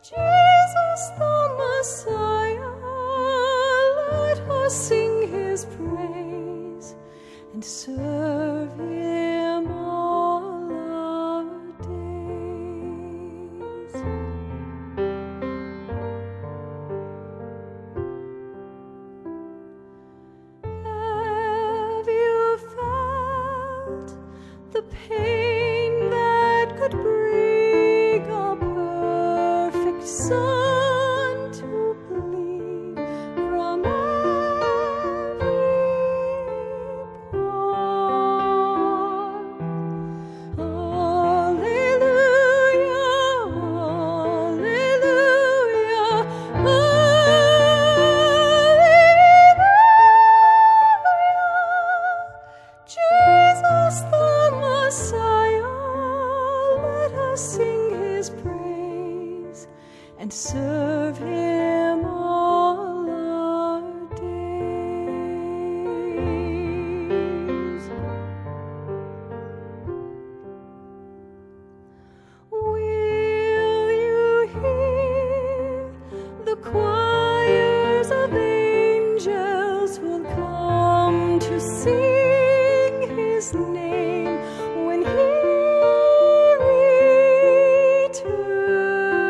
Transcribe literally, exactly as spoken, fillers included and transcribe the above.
Jesus the Messiah, let us sing his praise and serve him all our days. Have you felt the pain that could bring a perfect sun to gleam from every part? Alleluia, alleluia, alleluia. Jesus the Messiah, let us sing his praise and serve him